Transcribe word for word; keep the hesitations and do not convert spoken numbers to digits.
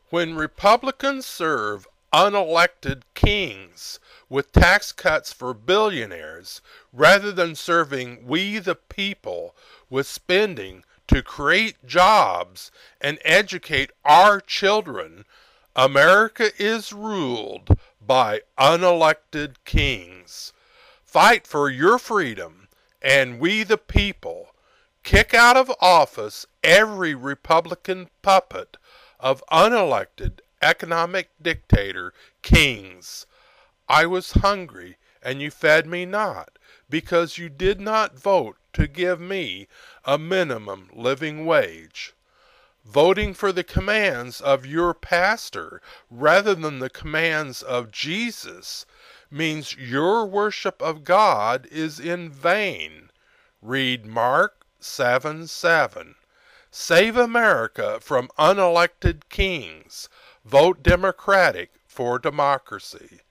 When Republicans serve unelected kings with tax cuts for billionaires rather than serving we the people with spending to create jobs and educate our children, America is ruled by unelected kings. Fight for your freedom, and we the people kick out of office every Republican puppet of unelected economic dictator kings. I was hungry, and you fed me not, because you did not vote to give me a minimum living wage. Voting for the commands of your pastor rather than the commands of Jesus means your worship of God is in vain. Read Mark seven seven. Save America from unelected kings. Vote Democratic for democracy.